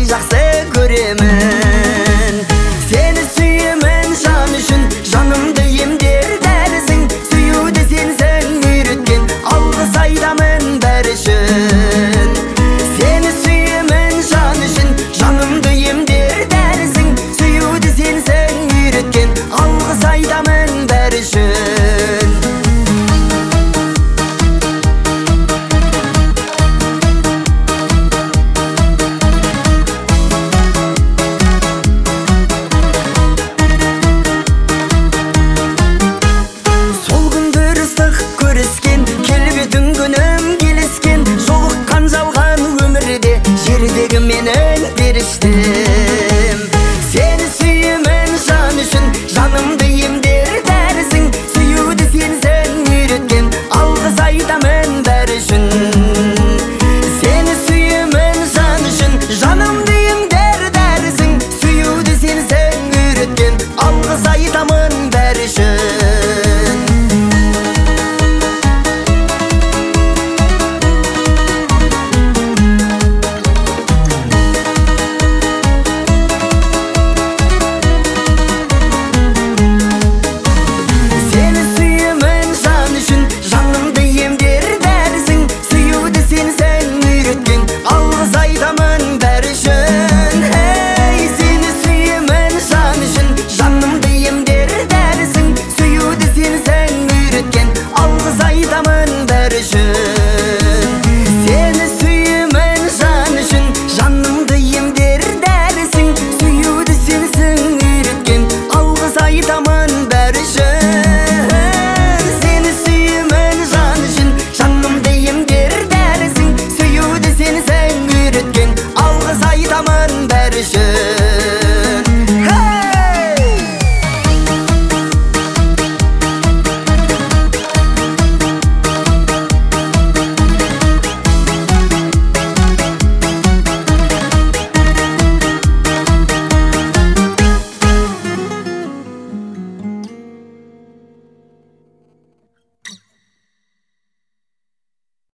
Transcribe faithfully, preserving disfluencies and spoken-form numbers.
жақсы көремін. Сені сүйемін жан үшін, жанымды емдер дәрісің. Сүюді сенсің үйреткен, алғыс айтамын бәрі үшін. Сені сүйемін жан үшін, жанымды емдер дәрісің. Сүюді сенсің үйреткен, алғыс айтамын бәрі үшін. Сол күндер ыстық көріскен, келбетің күнім келіскен. Жолыққан жалған өмірде, жердегі менің періштем.